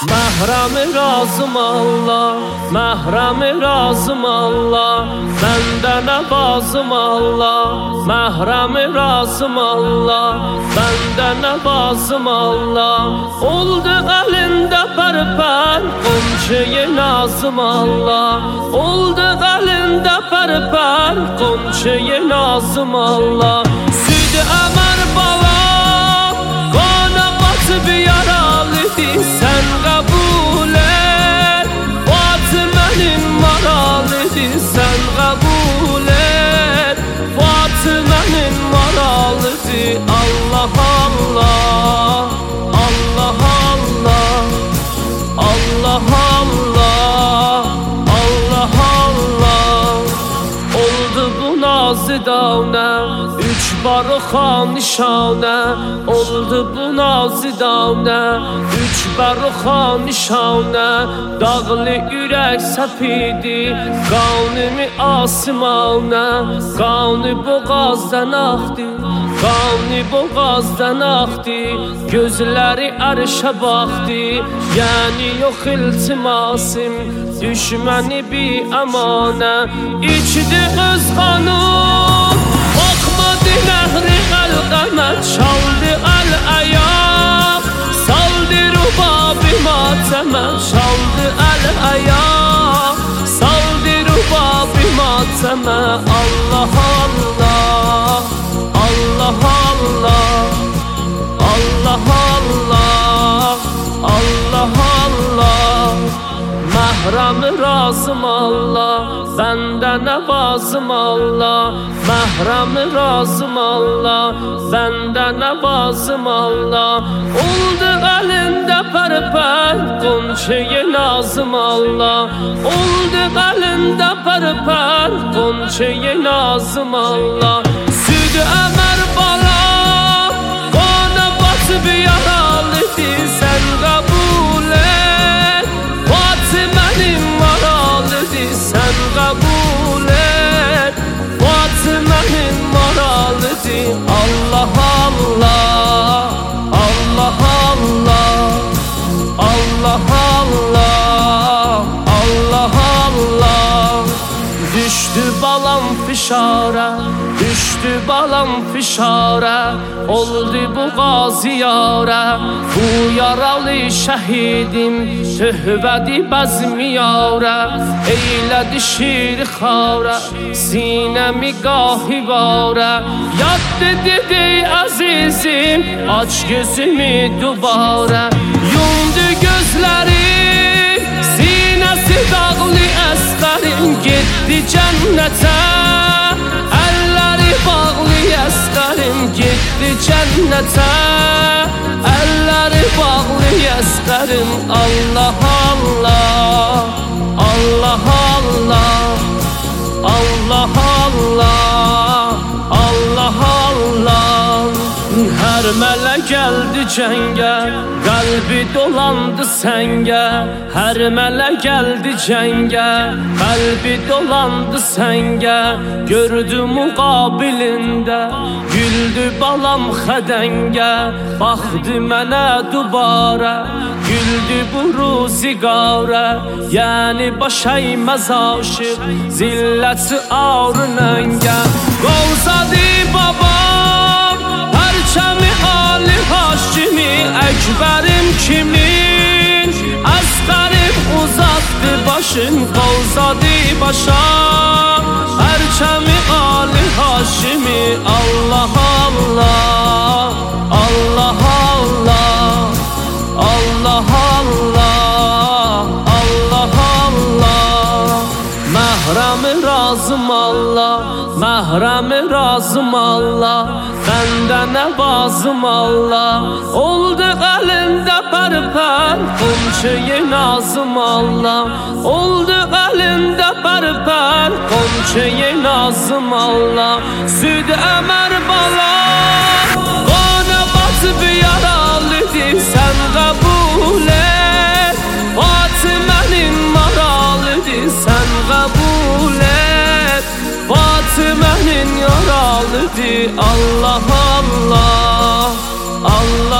Məhrəmi razım Allah, məhrəmi razım Allah, məndən əvazım Allah. Məhrəmi razım Allah, məndən əvazım Allah. Oldu əlində pərpər, qonçaya nazım Allah. Oldu əlində pərpər, qonçaya nazım Allah. Süd əmər bala, qana batıb yaralıdır, sən qəbul et. Fatimənin maralıdır, sən qəbul et. Fatimənin maralıdır, Allah Allah, Allah Allah, Allah Allah, Allah Allah. Oldu bu nazidanə, üç barıxa nişanə. Oldu bu nazidanə, üç barıxa nişanə. Dağlı ürək səpidi, qanımı asimanə. Qanı boğazdan axdı, qanı boğazdan axdı. Gözləri ərşə baxdı, yəni yox iltimasım. Düşməni bir əmanə, içdi öz qanım. Baxmadı nəhri qəlqəmə, çaldı əl-əyaq. Saldı rübabi matəmə, çaldı əl-əyaq. Saldı rübabi matəmə, Allah Allah, Allah Allah, Allah Allah, Allah Allah. Məhrəmi razım Allah, bəndən əvazım Allah. Məhrəmi razım Allah, bəndən əvazım Allah. Oldu əlində pərpər, qonçaya nazım Allah. Oldu əlində pərpər, qonçaya nazım Allah. Süd əmər bala, qana batıb yaralıdır, sən qəbul et. Fatimənin maralıdır, sən qəbul et. Fatimənin maralıdır, Allah Allah, Allah Allah, Allah Allah, Allah Allah. Düşdü balam fişarə, düşdü balam fişarə. Oldu bu qaziyarə, bu yaralı şəhidim. Töhbədi bəzmiyarə, eylədi şir xarə. Sinəmi qahivarə, yad dedi əzizim. Aç gözümü dubarə, yumdu gözləri. Sinəsi dağlı əsqərim, getdi cənnətə. Əlləri bağlı əsqərim, getdi cənnətə. Əlləri bağlı əsqərim, Allah Allah, Allah Allah, Allah Allah, Allah Allah. Hər mələ gəldi cəngə, qəlbi dolandı səngə. Hər mələ gəldi cəngə, qəlbi dolandı səngə. Gördü müqabilində, güldü balam xədəngə. Baxdı mənə dubarə, güldü bu ruziqarə. Yəni baş əyməz aşıq, zilləti ağrı nəngə. Qovzadı babam, pərçəmi Ali Haşimi. Əkbərim kimin, əsqərim uzatdı başın. Qovzadı başa, pərçəmi Ali Haşimi. Allah Allah, Allah Allah, Allah Allah, Allah Allah. Məhrəmi razım Allah, məhrəmi razım Allah, bəndən əvazım Allah. Oldu əlində pərpər, qonçaya nazım Allah. Oldu əlində pərpər, qonçaya nazım Allah. Süd əmər bala, qana batıb yaralıdır, sən qəbul et. Fatimənin maralıdır, sən qəbul et. Fatimənin yaralıdır, Allah Allah, Allah